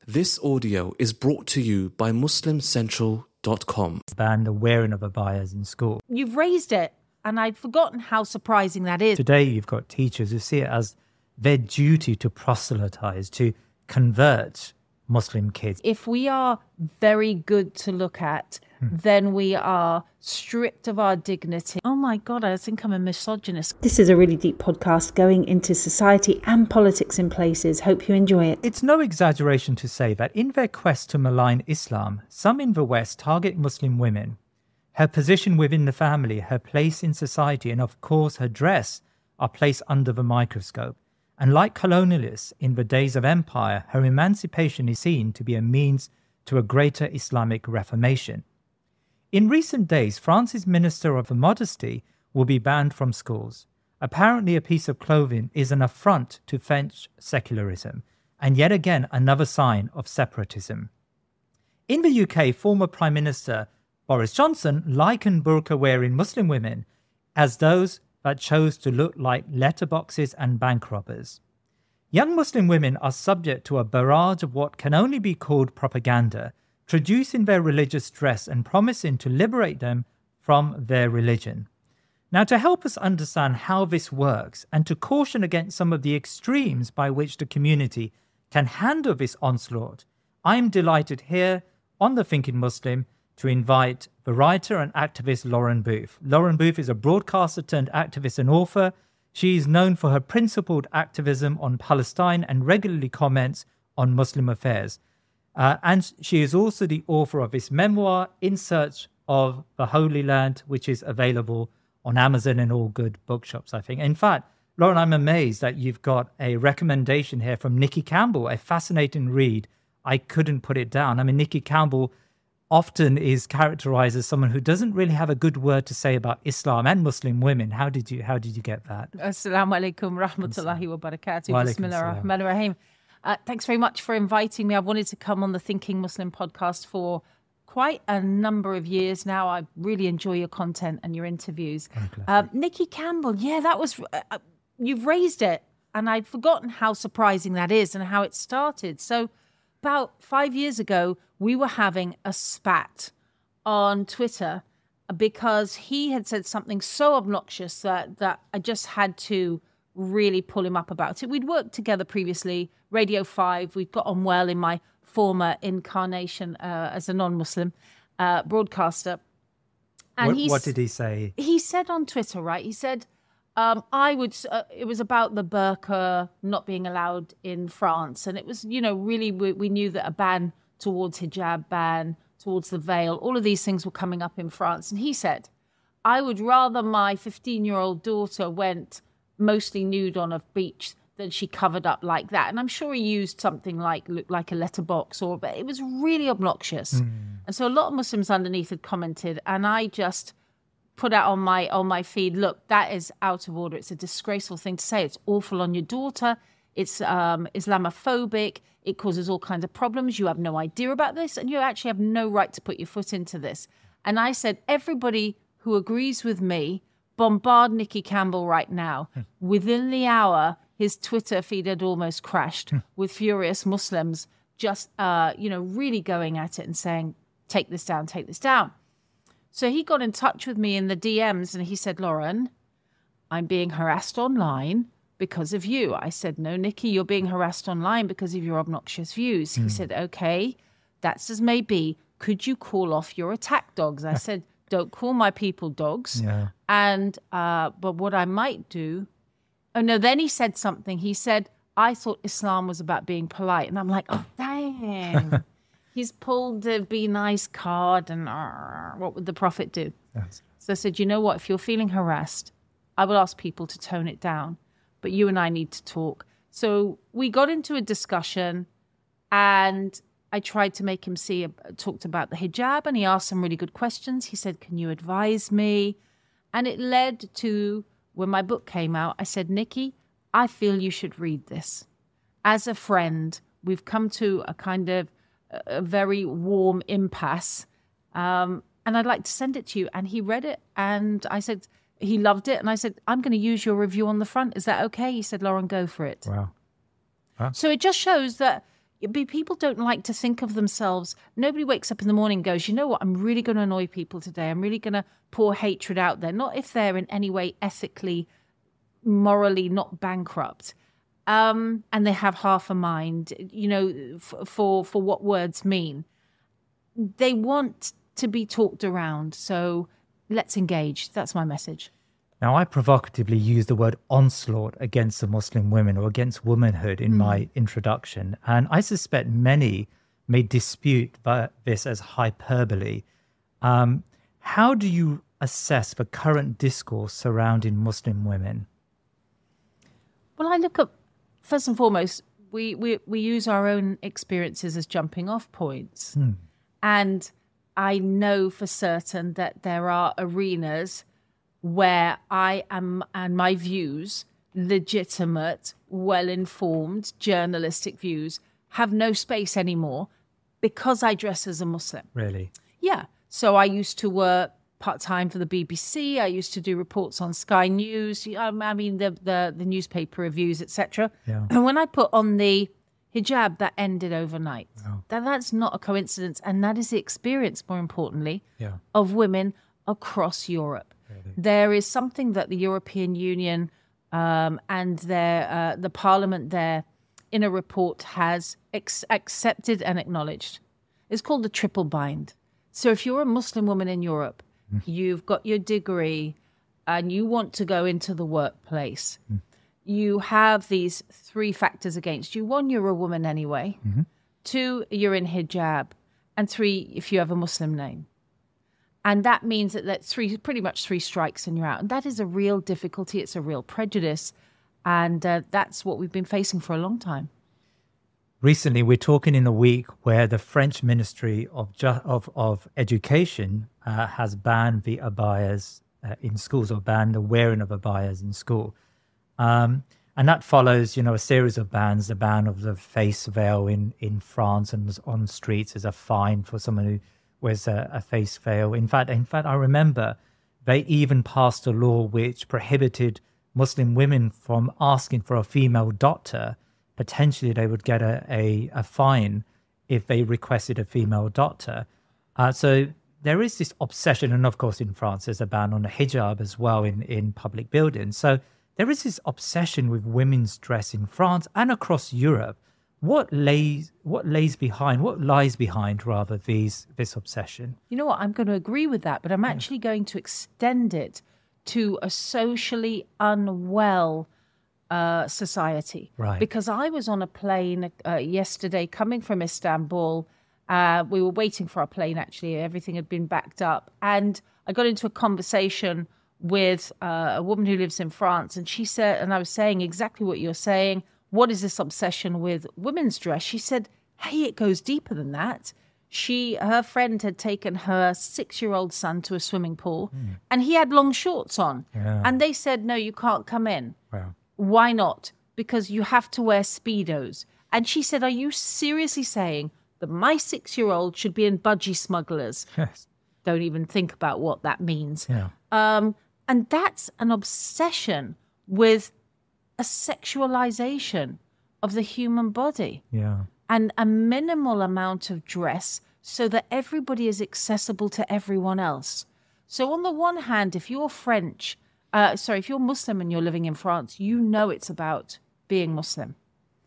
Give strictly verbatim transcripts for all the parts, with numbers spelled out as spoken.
This audio is brought to you by muslim central dot com. Ban the wearing of abayas in school. You've raised it, and I'd forgotten how surprising that is. Today, you've got teachers who see it as their duty to proselytize, to convert Muslim kids. If we are very good to look at, hmm. then we are stripped of our dignity. Oh my God, I think I'm a misogynist. This is a really deep podcast going into society and politics in places. Hope you enjoy it. It's no exaggeration to say that in their quest to malign Islam, some in the West target Muslim women. Her position within the family, her place in society, and of course her dress are placed under the microscope. And like colonialists in the days of empire, her emancipation is seen to be a means to a greater Islamic reformation. In recent days, France's Minister of Modesty will be banned from schools. Apparently, a piece of clothing is an affront to French secularism, and yet again another sign of separatism. In the U K, former Prime Minister Boris Johnson likened burqa-wearing Muslim women as those that chose to look like letterboxes and bank robbers. Young Muslim women are subject to a barrage of what can only be called propaganda, traducing their religious dress and promising to liberate them from their religion. Now, to help us understand how this works and to caution against some of the extremes by which the community can handle this onslaught, I am delighted here on The Thinking Muslim to invite the writer and activist Lauren Booth. Lauren Booth is a broadcaster turned activist and author. She is known for her principled activism on Palestine and regularly comments on Muslim affairs. Uh, and she is also the author of this memoir, In Search of the Holy Land, which is available on Amazon and all good bookshops, I think. In fact, Lauren, I'm amazed that you've got a recommendation here from Nikki Campbell, a fascinating read. I couldn't put it down. I mean, Nikki Campbell often is characterized as someone who doesn't really have a good word to say about Islam and Muslim women. How did you how did you get that? Assalamu alaikum rahmatullahi wa barakatuh. Bismillah ar-Rahman ar-Rahim. Uh, thanks very much for inviting me. I've wanted to come on the Thinking Muslim podcast for quite a number of years now. I really enjoy your content and your interviews. Uh, Nikki Campbell, yeah, that was, uh, you've raised it, and I'd forgotten how surprising that is and how it started. So about five years ago, we were having a spat on Twitter because he had said something so obnoxious that, that I just had to really pull him up about it. We'd worked together previously, Radio five. We'd got on well in my former incarnation uh, as a non-Muslim uh, broadcaster. And what, what did he say? He said on Twitter, right, he said, Um, I would, uh, it was about the burqa not being allowed in France. And it was, you know, really, we, we knew that a ban towards hijab, ban towards the veil, all of these things were coming up in France. And he said, I would rather my fifteen-year-old daughter went mostly nude on a beach than she covered up like that. And I'm sure he used something like, looked like a letterbox, or, but it was really obnoxious. Mm. And so a lot of Muslims underneath had commented, and I just put out on my on my feed, look, that is out of order. It's a disgraceful thing to say. It's awful on your daughter. It's um, Islamophobic. It causes all kinds of problems. You have no idea about this, and you actually have no right to put your foot into this. And I said, everybody who agrees with me, bombard Nikki Campbell right now. Hmm. Within the hour, his Twitter feed had almost crashed hmm. with furious Muslims just, uh, you know, really going at it and saying, take this down, take this down. So he got in touch with me in the D Ms and he said, Lauren, I'm being harassed online because of you. I said, no, Nikki, you're being harassed online because of your obnoxious views. Mm. He said, okay, that's as may be. Could you call off your attack dogs? I said, don't call my people dogs. Yeah. And, uh, but what I might do, oh no, then he said something. He said, I thought Islam was about being polite. And I'm like, oh, dang. He's pulled the be nice card and uh, what would the Prophet do? Yes. So I said, you know what? If you're feeling harassed, I will ask people to tone it down, but you and I need to talk. So we got into a discussion and I tried to make him see, talked about the hijab, and he asked some really good questions. He said, can you advise me? And it led to, when my book came out, I said, Nikki, I feel you should read this. As a friend, we've come to a kind of a very warm impasse. Um, and I'd like to send it to you. And he read it. And I said, he loved it. And I said, I'm going to use your review on the front. Is that okay? He said, Lauren, go for it. Wow. Huh? So it just shows that, People don't like to think of themselves. Nobody wakes up in the morning and goes, you know what, I'm really going to annoy people today. I'm really going to pour hatred out there. Not if they're in any way ethically, morally not bankrupt. Um, and they have half a mind, you know, f- for, for what words mean. They want to be talked around. So let's engage. That's my message. Now, I provocatively used the word onslaught against the Muslim women or against womanhood in mm. my introduction. And I suspect many may dispute this as hyperbole. Um, how do you assess the current discourse surrounding Muslim women? Well, I look at, first and foremost, we, we, we use our own experiences as jumping off points. Mm. And I know for certain that there are arenas where I am, and my views, legitimate, well-informed, journalistic views, have no space anymore because I dress as a Muslim. Really? Yeah. So I used to work part-time for the B B C. I used to do reports on Sky News. I mean, the the, the newspaper reviews, et cetera. Yeah. And when I put on the hijab, that ended overnight. Oh. That, that's not a coincidence. And that is the experience, more importantly, yeah. of women across Europe. Really? There is something that the European Union um, and their uh, the Parliament there in a report has ex- accepted and acknowledged. It's called the triple bind. So if you're a Muslim woman in Europe, mm. you've got your degree and you want to go into the workplace, mm. you have these three factors against you. One, you're a woman anyway. Mm-hmm. Two, you're in hijab. And three, if you have a Muslim name. And that means that that's three, pretty much three strikes and you're out. And that is a real difficulty. It's a real prejudice. And uh, that's what we've been facing for a long time. Recently, we're talking in a week where the French Ministry of Ju- of, of Education uh, has banned the abayas uh, in schools, or banned the wearing of abayas in school. Um, and that follows, you know, a series of bans. The ban of the face veil in, in France and on streets is a fine for someone who wears a, a face veil. In fact, in fact, I remember they even passed a law which prohibited Muslim women from asking for a female doctor. Potentially, they would get a, a, a fine if they requested a female doctor. Uh, so there is this obsession, and of course in France there's a ban on the hijab as well in, in public buildings. So there is this obsession with women's dress in France and across Europe. What lays what lays behind, what lies behind rather these this obsession? You know what, I'm going to agree with that, but I'm actually going to extend it to a socially unwell uh, society. Right. Because I was on a plane uh, yesterday coming from Istanbul. Uh, we were waiting for our plane, actually. Everything had been backed up. And I got into a conversation with uh, a woman who lives in France. And she said, and I was saying exactly what you're saying. What is this obsession with women's dress? She said, hey, it goes deeper than that. She, her friend had taken her six-year-old son to a swimming pool mm. and he had long shorts on. Yeah. And they said, no, you can't come in. Wow. Why not? Because you have to wear Speedos. And she said, are you seriously saying that my six-year-old should be in budgie smugglers? Yes. Don't even think about what that means. Yeah. Um, and that's an obsession with a sexualization of the human body. Yeah. And a minimal amount of dress so that everybody is accessible to everyone else. So on the one hand, if you're French, uh, sorry, if you're Muslim and you're living in France, you know it's about being Muslim.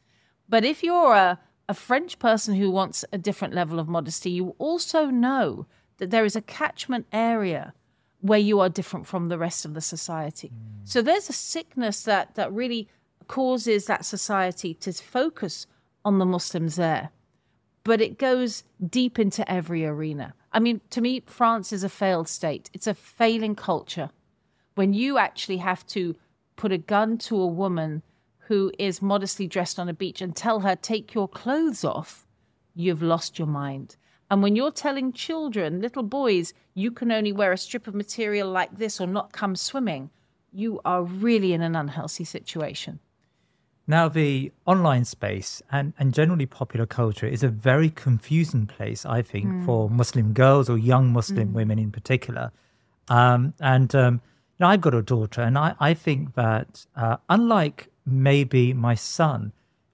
But if you're a, a French person who wants a different level of modesty, you also know that there is a catchment area where you are different from the rest of the society. Mm. So there's a sickness that, that really causes that society to focus on the Muslims there. But it goes deep into every arena. I mean, to me, France is a failed state. It's a failing culture. When you actually have to put a gun to a woman who is modestly dressed on a beach and tell her, take your clothes off, you've lost your mind. And when you're telling children, little boys, you can only wear a strip of material like this or not come swimming, you are really in an unhealthy situation. Now, the online space and, and generally popular culture is a very confusing place, I think, mm. for Muslim girls or young Muslim mm. women in particular. Um, and um, you know, I've got a daughter, and I, I think that uh, unlike maybe my son,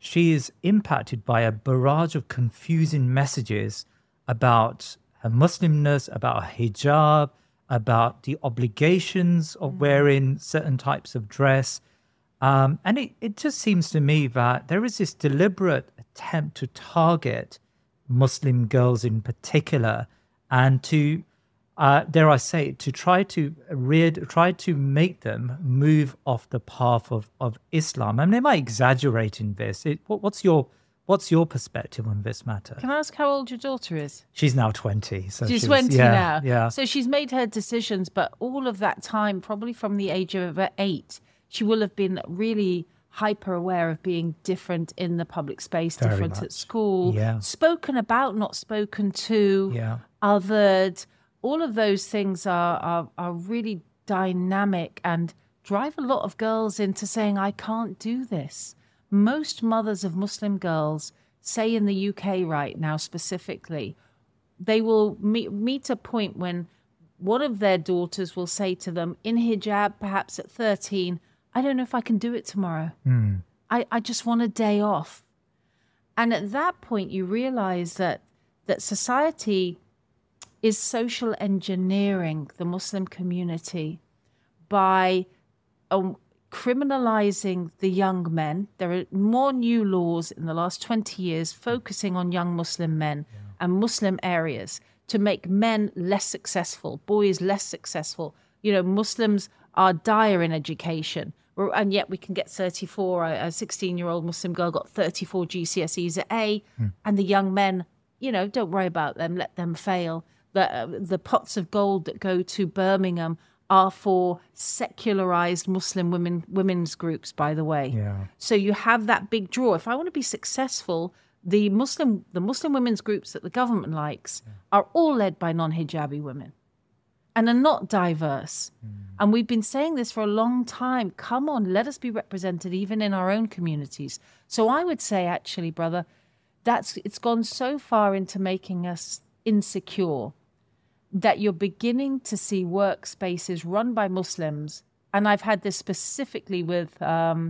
she is impacted by a barrage of confusing messages about her Muslimness, about her hijab, about the obligations of wearing certain types of dress. Um, and it, it just seems to me that there is this deliberate attempt to target Muslim girls in particular and to, uh, dare I say, to try to read, try to make them move off the path of, of Islam. I mean, am I exaggerating this? It, what, what's your what's your perspective on this matter? Can I ask how old your daughter is? She's now twenty. So she's she twenty was, yeah, now. Yeah. So she's made her decisions, but all of that time, probably from the age of about eight, she will have been really hyper aware of being different in the public space, Very different much. at school, Yeah. spoken about, not spoken to, Yeah. othered. All of those things are, are are really dynamic and drive a lot of girls into saying, I can't do this. Most mothers of Muslim girls, say in the U K right now specifically, they will meet, meet a point when one of their daughters will say to them in hijab, perhaps at thirteen, I don't know if I can do it tomorrow. Mm. I, I just want a day off. And at that point, you realize that that society is social engineering the Muslim community by um, criminalizing the young men. There are more new laws in the last twenty years focusing on young Muslim men yeah. and Muslim areas to make men less successful, boys less successful. You know, Muslims are dire in education. And yet we can get thirty-four, a sixteen-year-old Muslim girl got thirty-four G C S Es at A, mm. and the young men, you know, don't worry about them, let them fail. The, uh, the pots of gold that go to Birmingham are for secularized Muslim women women's groups, by the way. Yeah. So you have that big draw. If I want to be successful, the Muslim the Muslim women's groups that the government likes yeah. are all led by non-hijabi women and are not diverse. Mm. And we've been saying this for a long time. Come on, let us be represented even in our own communities. So I would say, actually, brother, that's it's gone so far into making us insecure that you're beginning to see workspaces run by Muslims. And I've had this specifically with um,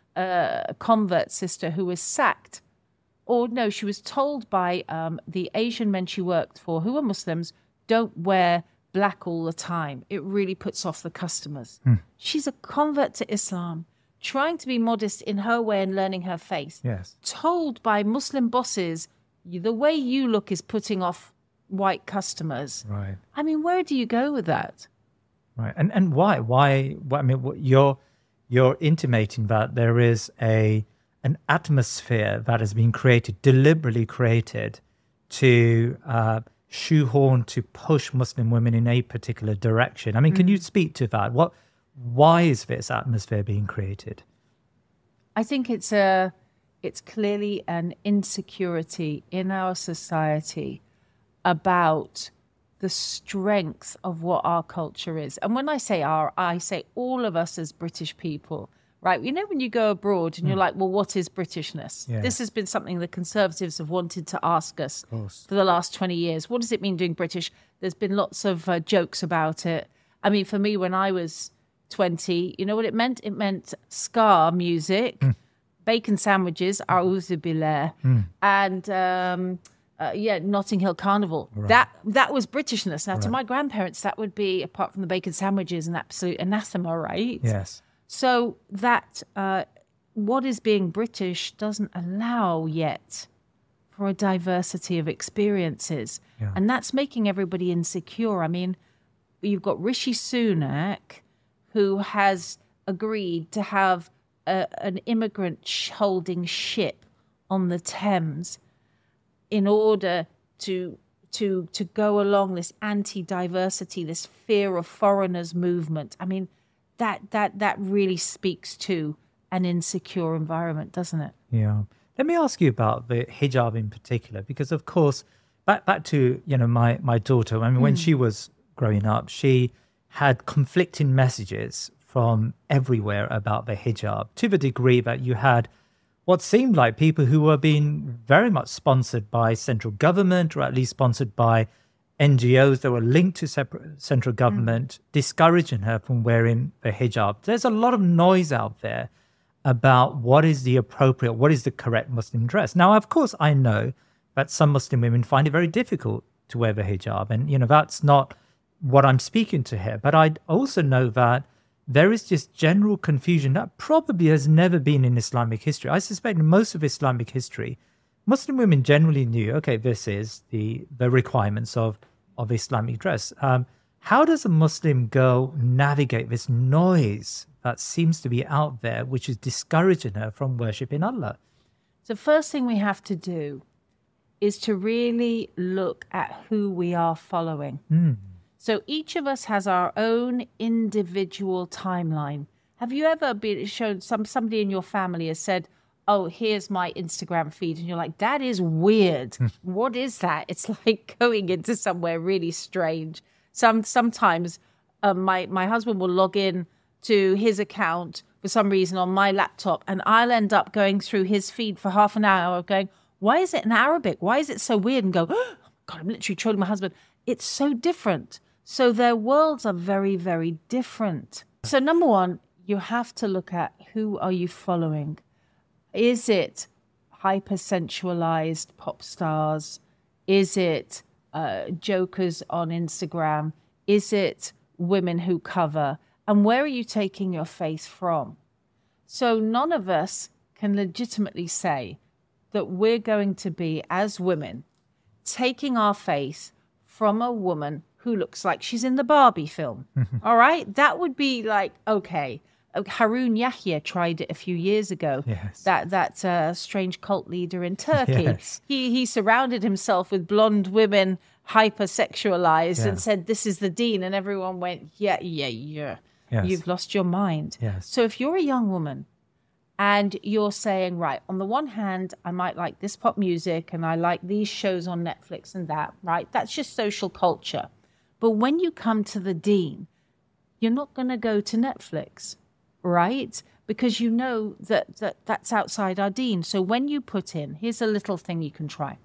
a convert sister who was sacked. Or no, she was told by um, the Asian men she worked for, who are Muslims, don't wear black all the time. It really puts off the customers. Hmm. She's a convert to Islam, trying to be modest in her way and learning her faith. Yes. Told by Muslim bosses, the way you look is putting off white customers. Right. I mean, where do you go with that? Right. And and why? Why? What, I mean, what, you're you're intimating that there is a an atmosphere that has been created, deliberately created, to uh, shoehorn, to push Muslim women in a particular direction. I mean, can mm. you speak to that? What? Why is this atmosphere being created? I think it's a, it's clearly an insecurity in our society about the strength of what our culture is. And when I say our, I say all of us as British people, right? You know, when you go abroad and mm. you're like, well, what is Britishness? Yes. This has been something the Conservatives have wanted to ask us for the last twenty years. What does it mean doing British? There's been lots of uh, jokes about it. I mean, for me, when I was twenty, you know what it meant? It meant ska music, mm. bacon sandwiches, A'udhu Billah, mm. and um, uh, yeah, Notting Hill Carnival. Right. That that was Britishness. Now, right. to my grandparents, that would be, apart from the bacon sandwiches, an absolute anathema, right? Yes. So that uh, what is being British doesn't allow yet for a diversity of experiences. Yeah. And that's making everybody insecure. I mean, you've got Rishi Sunak, who has agreed to have a, an immigrant sh- holding ship on the Thames in order to to to go along this anti-diversity, this fear of foreigners movement. I mean, that that that really speaks to an insecure environment, doesn't it? Yeah. Let me ask you about the hijab in particular, because of course, back back to, you know, my my daughter. I mean, mm. when she was growing up, she had conflicting messages from everywhere about the hijab, to the degree that you had what seemed like people who were being very much sponsored by central government, or at least sponsored by N G Os that were linked to separate central government, mm. discouraging her from wearing the hijab. There's a lot of noise out there about what is the appropriate, what is the correct Muslim dress. Now, of course, I know that some Muslim women find it very difficult to wear the hijab. And, you know, that's not what I'm speaking to here. But I also know that there is just general confusion that probably has never been in Islamic history. I suspect in most of Islamic history, Muslim women generally knew, okay, this is the, the requirements of, of Islamic dress. Um, how does a Muslim girl navigate this noise that seems to be out there, which is discouraging her from worshipping Allah? The first thing we have to do is to really look at who we are following. Mm. So each of us has our own individual timeline. Have you ever been shown, some somebody in your family has said, oh, here's my Instagram feed, and you're like, that is weird. What is that? It's like going into somewhere really strange. Some Sometimes um, my, my husband will log in to his account for some reason on my laptop, and I'll end up going through his feed for half an hour going, why is it in Arabic? Why is it so weird? And go, oh, God, I'm literally trolling my husband. It's so different. So their worlds are very, very different. So number one, you have to look at who are you following. Is it hypersexualized pop stars? Is it uh, jokers on Instagram? Is it women who cover? And where are you taking your faith from? So none of us can legitimately say that we're going to be, as women, taking our faith from a woman who looks like she's in the Barbie film. All right? That would be like, okay. Harun Yahya tried it a few years ago. Yes. That that uh, strange cult leader in Turkey. Yes. He he surrounded himself with blonde women, hypersexualized, Yeah. and said, this is the deen. And everyone went, yeah, yeah, yeah. Yes. You've lost your mind. Yes. So if you're a young woman and you're saying, right, on the one hand, I might like this pop music and I like these shows on Netflix and that, right? That's just social culture. But when you come to the deen, you're not going to go to Netflix, right? Because you know that, that that's outside our deen. So when you put in, here's a little thing you can try.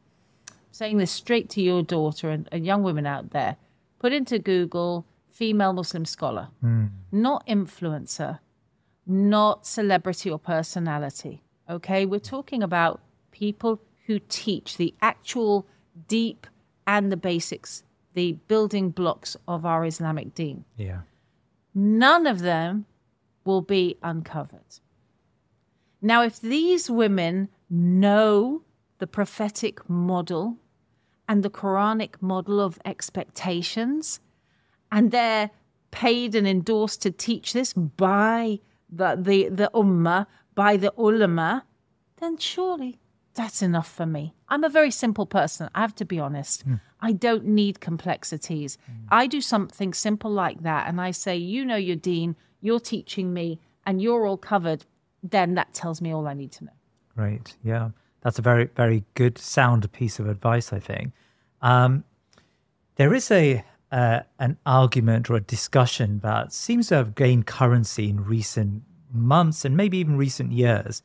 I'm saying this straight to your daughter and, and young women out there. Put into Google, female Muslim scholar, Mm. not influencer, not celebrity or personality. Okay, we're talking about people who teach the actual deep and the basics, the building blocks of our Islamic deen. Yeah. None of them will be uncovered. Now, if these women know the prophetic model and the Quranic model of expectations, and they're paid and endorsed to teach this by the, the, the ummah, by the ulama, then surely that's enough for me. I'm a very simple person, I have to be honest. Mm. I don't need complexities. Mm. I do something simple like that, and I say, you know your deen, you're teaching me, and you're all covered, then that tells me all I need to know. Great. Yeah. That's a very, very good, sound piece of advice, I think. Um, there is a uh, an argument or a discussion that seems to have gained currency in recent months and maybe even recent years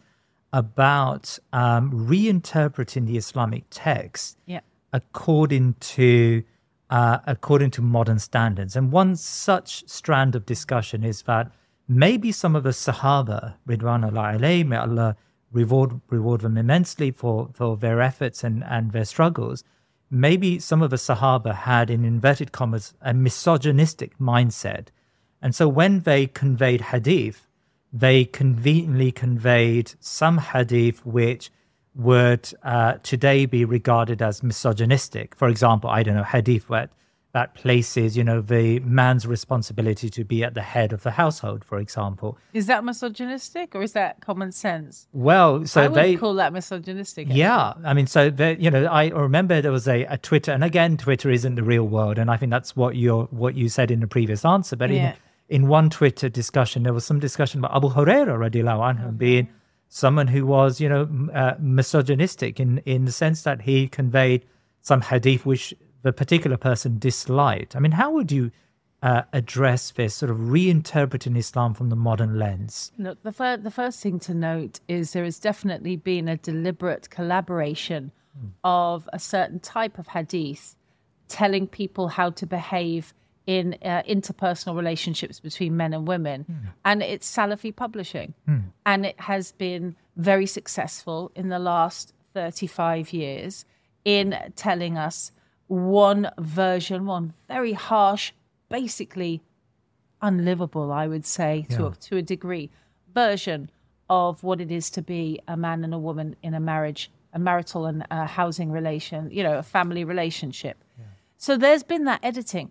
about um, reinterpreting the Islamic text yeah. according to uh, according to modern standards. And one such strand of discussion is that maybe some of the Sahaba, Ridwanullah alayhim, may Allah reward reward them immensely for, for their efforts and, and their struggles, maybe some of the Sahaba had, in inverted commas, a misogynistic mindset. And so when they conveyed hadith, they conveniently conveyed some hadith which would uh, today be regarded as misogynistic. For example, I don't know, hadith where that places, you know, the man's responsibility to be at the head of the household, for example. Is that misogynistic or is that common sense? Well, so I would they call that misogynistic. Actually. Yeah, I mean, so they, you know, I remember there was a, a Twitter, and again, Twitter isn't the real world, and I think that's what you what you said in the previous answer. But yeah. in in one Twitter discussion, there was some discussion about Abu Hurairah radiallahu anhu being someone who was, you know, uh, misogynistic in in the sense that he conveyed some hadith which the particular person disliked. I mean, how would you uh, address this sort of reinterpreting Islam from the modern lens? Look, the, fir- the first thing to note is there has definitely been a deliberate collaboration mm. of a certain type of hadith telling people how to behave in uh, interpersonal relationships between men and women. Mm. And it's Salafi publishing. Mm. And it has been very successful in the last thirty-five years in telling us one version, one very harsh, basically unlivable, I would say, yeah. to, a, to a degree, version of what it is to be a man and a woman in a marriage, a marital and a housing relation, you know, a family relationship. Yeah. So there's been that editing.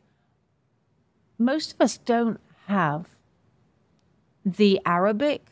Most of us don't have the Arabic,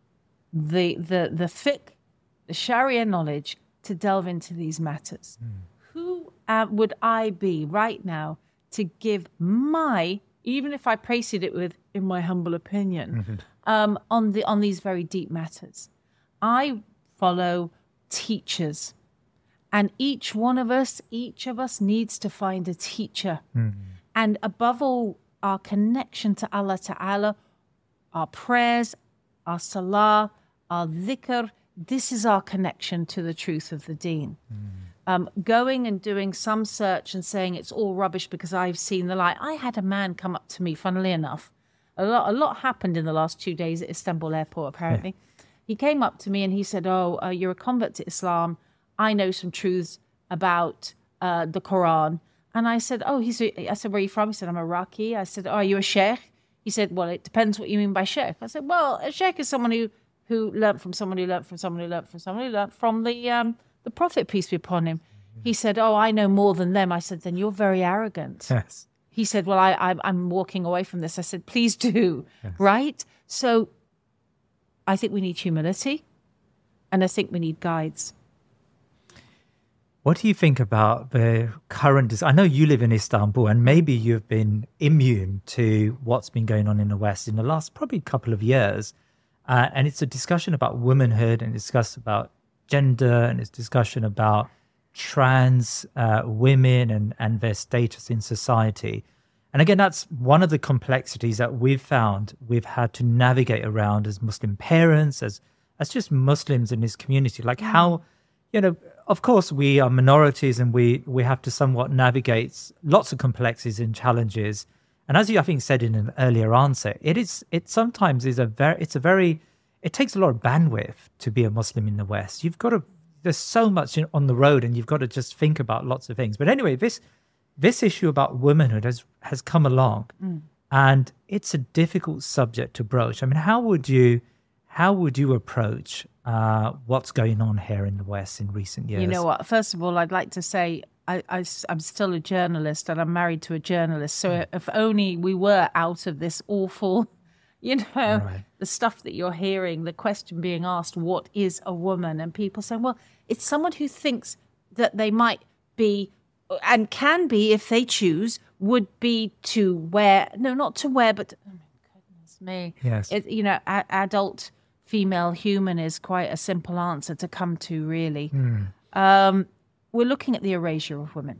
the the the fiqh, the Sharia knowledge to delve into these matters. Mm. Who uh, would I be right now to give my, even if I precede it with, in my humble opinion, mm-hmm. um, on the on these very deep matters? I follow teachers, and each one of us, each of us needs to find a teacher, mm-hmm. and above all, our connection to Allah Ta'ala, our prayers, our salah, our dhikr, this is our connection to the truth of the deen. Mm. Um, going and doing some search and saying it's all rubbish because I've seen the light. I had a man come up to me, funnily enough. A lot, a lot happened in the last two days at Istanbul airport, apparently. Yeah. He came up to me and he said, oh, uh, you're a convert to Islam. I know some truths about uh, the Quran. And I said, oh, he's. A, I said, where are you from? He said, I'm Iraqi. I said, oh, are you a sheikh? He said, well, it depends what you mean by sheikh. I said, well, a sheikh is someone who, who learnt from someone who learnt from someone who learnt from someone who learnt from the um, the Prophet, peace be upon him. He said, oh, I know more than them. I said, then you're very arrogant. Yes. He said, well, I, I, I'm walking away from this. I said, please do, yes. Right? So I think we need humility, and I think we need guides. What do you think about the current... I know you live in Istanbul, and maybe you've been immune to what's been going on in the West in the last probably couple of years. Uh, and it's a discussion about womanhood, and it's discussed about gender, and it's discussion about trans uh, women and, and their status in society. And again, that's one of the complexities that we've found we've had to navigate around as Muslim parents, as as just Muslims in this community. Like how, you know, of course, we are minorities and we we have to somewhat navigate lots of complexities and challenges. And as you, I think, said in an earlier answer, it is it sometimes is a very it's a very it takes a lot of bandwidth to be a Muslim in the West. You've got to there's so much on the road, and you've got to just think about lots of things. But anyway, this this issue about womanhood has has come along, mm. and it's a difficult subject to broach. I mean, how would you how would you approach uh, what's going on here in the West in recent years? You know what? First of all, I'd like to say I, I, I'm still a journalist, and I'm married to a journalist. So mm. if only we were out of this awful, you know, right. the stuff that you're hearing, the question being asked, what is a woman? And people saying, well, it's someone who thinks that they might be and can be, if they choose, would be to wear, no, not to wear, but, oh my goodness me. Yes. It, you know, a, adult female human is quite a simple answer to come to, really. Mm. Um, we're looking at the erasure of women.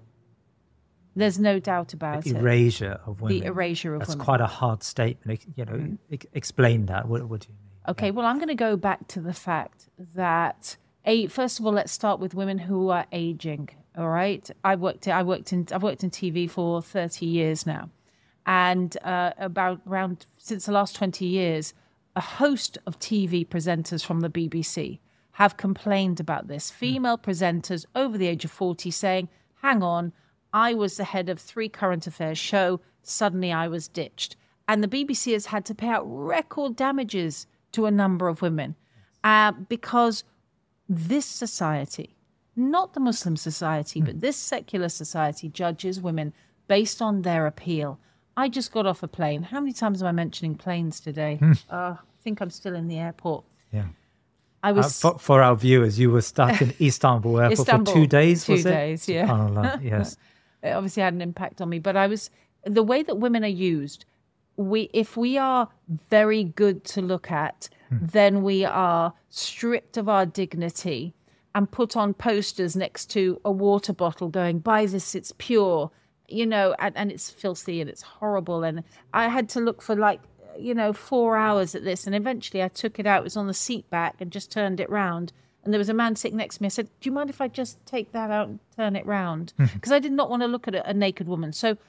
There's no doubt about the it. Erasure of women. The erasure of That's women. That's quite a hard statement. You know, mm. e- explain that. What, what do you mean? Okay, yeah. Well, I'm going to go back to the fact that, a, first of all, let's start with women who are aging. All right, I worked. I worked in. I've worked in T V for thirty years now, and uh, about around since the last twenty years, a host of T V presenters from the B B C have complained about this. Female mm. presenters over the age of forty saying, "Hang on, I was the head of three current affairs show. Suddenly, I was ditched," and the B B C has had to pay out record damages to a number of women uh, because this society. Not the Muslim society, but this secular society judges women based on their appeal. I just got off a plane. How many times am I mentioning planes today? uh, I think I'm still in the airport. Yeah. I was uh, for, for our viewers, you were stuck in Istanbul airport Istanbul, for two days, two was it? Two days, yeah. SubhanAllah, yes. It obviously had an impact on me. But I was, the way that women are used, we if we are very good to look at, hmm. then we are stripped of our dignity and put on posters next to a water bottle going, buy this, it's pure, you know, and, and it's filthy and it's horrible. And I had to look for like, you know, four hours at this. And eventually I took it out. It was on the seat back and just turned it round. And there was a man sitting next to me. I said, do you mind if I just take that out and turn it round? Because I did not want to look at a, a naked woman. So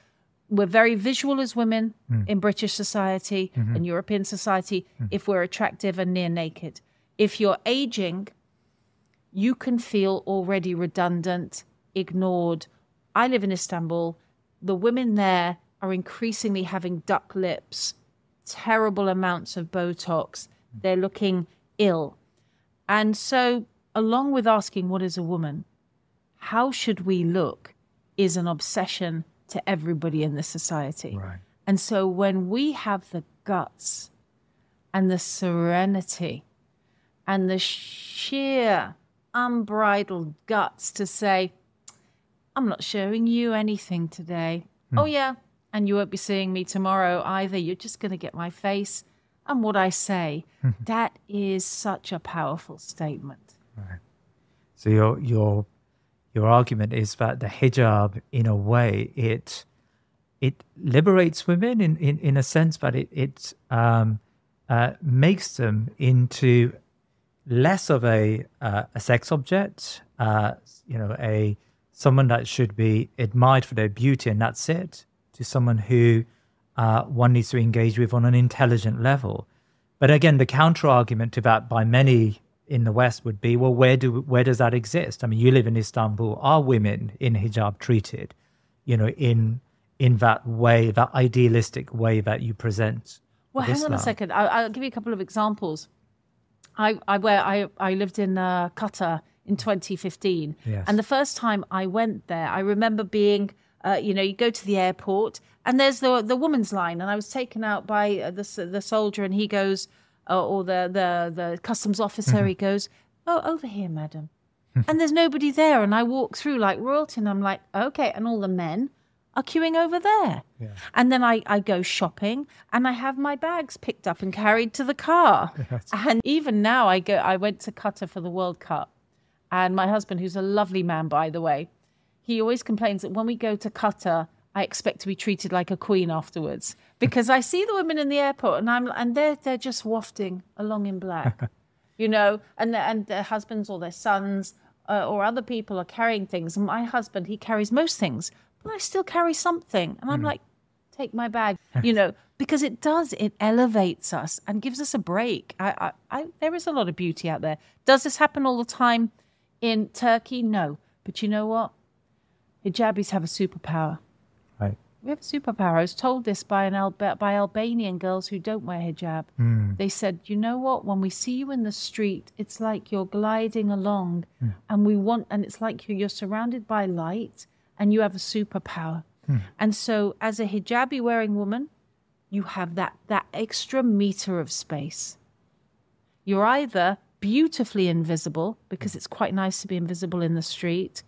we're very visual as women mm. in British society mm-hmm. and European society mm. if we're attractive and near naked. If you're aging, you can feel already redundant, ignored. I live in Istanbul. The women there are increasingly having duck lips, terrible amounts of Botox. They're looking ill. And so, along with asking, what is a woman? How should we look is an obsession to everybody in this society. Right. And so when we have the guts and the serenity and the sheer unbridled guts to say, I'm not showing you anything today. Mm. Oh, yeah. And you won't be seeing me tomorrow either. You're just going to get my face and what I say. That is such a powerful statement. Right. So your your your argument is that the hijab, in a way, it it liberates women in, in, in a sense, but it it um, uh, makes them into less of a uh, a sex object, uh, you know, a someone that should be admired for their beauty, and that's it, to someone who uh, one needs to engage with on an intelligent level. But again, the counter argument to that by many in the West would be, well, where do where does that exist? I mean, you live in Istanbul. Are women in hijab treated, you know, in in that way, that idealistic way that you present? Well, hang Islam? on a second. I'll, I'll give you a couple of examples. I I where I I lived in uh, Qatar in twenty fifteen, yes. And the first time I went there, I remember being, uh, you know, you go to the airport and there's the the woman's line, and I was taken out by uh, the the soldier, and he goes, uh, or the the the customs officer, mm-hmm. he goes, oh, over here, madam, and there's nobody there, and I walk through like royalty, and I'm like, okay, and all the men are queuing over there. Yeah. And then I, I go shopping and I have my bags picked up and carried to the car. Yes. And even now I go, I went to Qatar for the World Cup, and my husband, who's a lovely man, by the way, he always complains that when we go to Qatar, I expect to be treated like a queen afterwards, because I see the women in the airport and I'm, and they're, they're just wafting along in black, you know, and, and their husbands or their sons uh, or other people are carrying things. And my husband, he carries most things, but I still carry something. And I'm mm. like, take my bag, you know, because it does, it elevates us and gives us a break. I, I, I, there is a lot of beauty out there. Does this happen all the time in Turkey? No. But you know what? Hijabis have a superpower. Right. We have a superpower. I was told this by an Al- by Albanian girls who don't wear hijab. Mm. They said, you know what? When we see you in the street, it's like you're gliding along, mm. and we want, and it's like you're, you're surrounded by light, and you have a superpower. Mm. And so, as a hijabi wearing woman, you have that that extra meter of space. You're either beautifully invisible, because it's quite nice to be invisible in the street,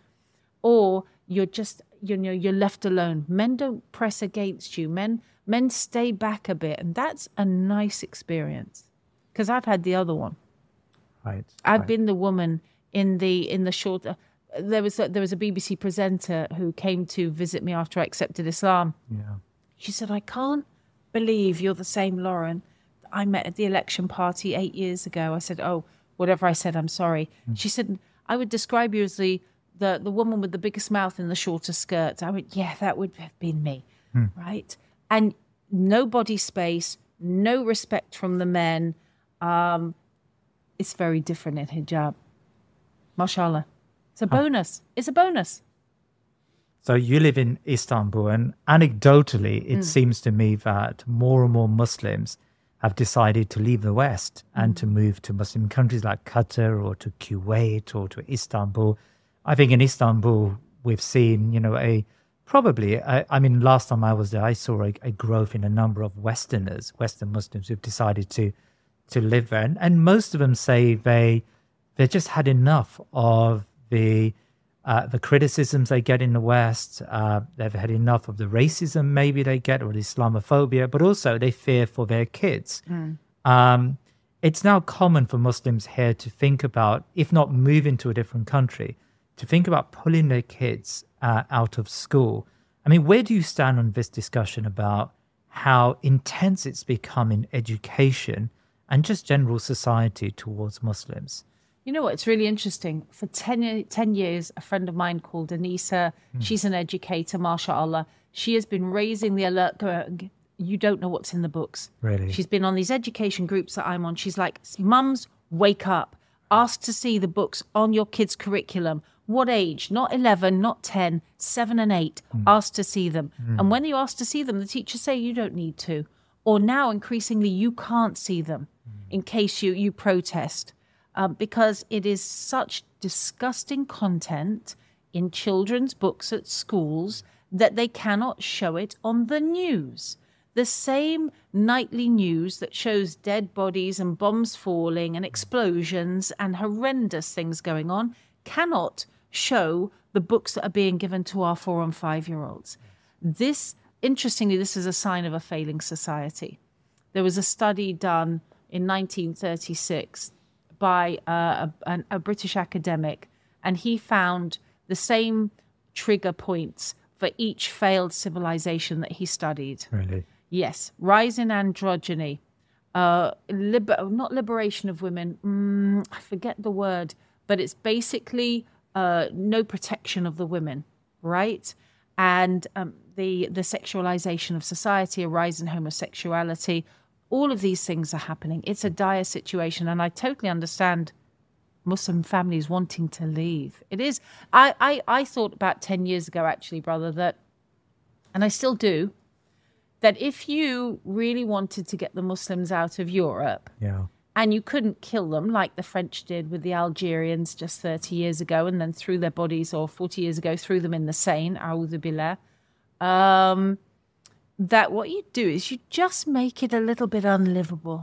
or you're just, you know, you're left alone. Men don't press against you. Men men stay back a bit, and that's a nice experience. Because I've had the other one. Right. I've right. been the woman in the in the short. Uh, there was a, there was a B B C presenter who came to visit me after I accepted Islam. Yeah. She said, "I can't believe you're the same Lauren that I met at the election party eight years ago." I said, "Oh, whatever I said, I'm sorry." Mm. She said, "I would describe you as the." The, the woman with the biggest mouth and the shorter skirt. I went, yeah, that would have been me, hmm. right? And no body space, no respect from the men. Um, it's very different in hijab. Mashallah. It's a bonus. It's a bonus. So you live in Istanbul, and anecdotally, it mm. seems to me that more and more Muslims have decided to leave the West and mm. to move to Muslim countries like Qatar or to Kuwait or to Istanbul. I think in Istanbul, we've seen, you know, a probably, I, I mean, last time I was there, I saw a, a growth in a number of Westerners, Western Muslims who've decided to to live there. And, and most of them say they they just had enough of the uh, the criticisms they get in the West. Uh, they've had enough of the racism maybe they get, or the Islamophobia, but also they fear for their kids. Mm. Um, it's now common for Muslims here to think about, if not move into a different country, to think about pulling their kids uh, out of school. I mean, where do you stand on this discussion about how intense it's become in education and just general society towards Muslims? You know what? It's really interesting. For ten, ye- ten years, a friend of mine called Anisa, Hmm. she's an educator, mashallah. She has been raising the alert. going, You don't know what's in the books. Really? She's been on these education groups that I'm on. She's like, mums, wake up. Ask to see the books on your kids' curriculum. What age? Not eleven, not ten, seven and eight. Ask to see them. And when you ask to see them, the teachers say you don't need to. Or now, increasingly, you can't see them in case you, you protest. Um, because it is such disgusting content in children's books at schools that they cannot show it on the news. The same nightly news that shows dead bodies and bombs falling and explosions and horrendous things going on cannot show the books that are being given to our four and five-year-olds. This, interestingly, this is a sign of a failing society. There was a study done in nineteen thirty-six by uh, a, a British academic, and he found the same trigger points for each failed civilization that he studied. Really? Yes, rise in androgyny, uh, liber- not liberation of women, mm, I forget the word, but it's basically uh, no protection of the women, right? And um, the, the sexualization of society, a rise in homosexuality, all of these things are happening. It's a dire situation, and I totally understand Muslim families wanting to leave. It is. I, I, I thought about ten years ago, actually, brother, that, and I still do, that if you really wanted to get the Muslims out of Europe, Yeah. and you couldn't kill them like the French did with the Algerians just thirty years ago, and then threw their bodies, or forty years ago, threw them in the Seine, a'udhu billah, um, that what you do is you just make it a little bit unlivable.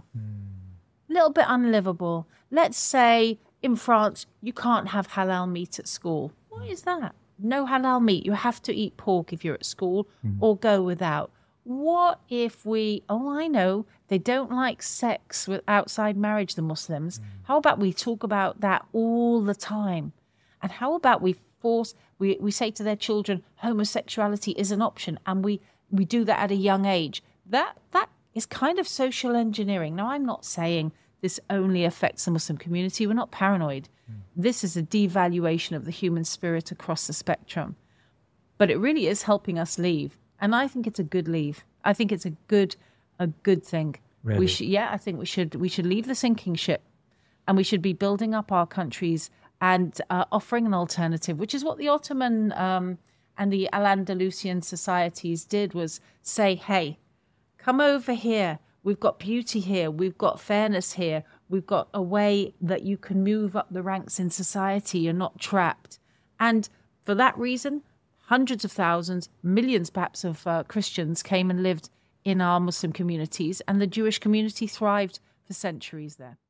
A little bit unlivable. Let's say in France, you can't have halal meat at school. What is that? No halal meat. You have to eat pork if you're at school, or go without. What if we, oh, I know, they don't like sex with outside marriage, the Muslims. How about we talk about that all the time? And how about we force, we, we say to their children, homosexuality is an option, and we, we do that at a young age. That that is kind of social engineering. Now, I'm not saying this only affects the Muslim community. We're not paranoid. This is a devaluation of the human spirit across the spectrum. But it really is helping us leave. And I think it's a good leave. I think it's a good a good thing. Really? We should, yeah, I think we should we should leave the sinking ship, and we should be building up our countries and uh, offering an alternative, which is what the Ottoman um, and the Al-Andalusian societies did, was say, hey, come over here. We've got beauty here. We've got fairness here. We've got a way that you can move up the ranks in society. You're not trapped. And for that reason, hundreds of thousands, millions perhaps of uh, Christians came and lived in our Muslim communities, and the Jewish community thrived for centuries there.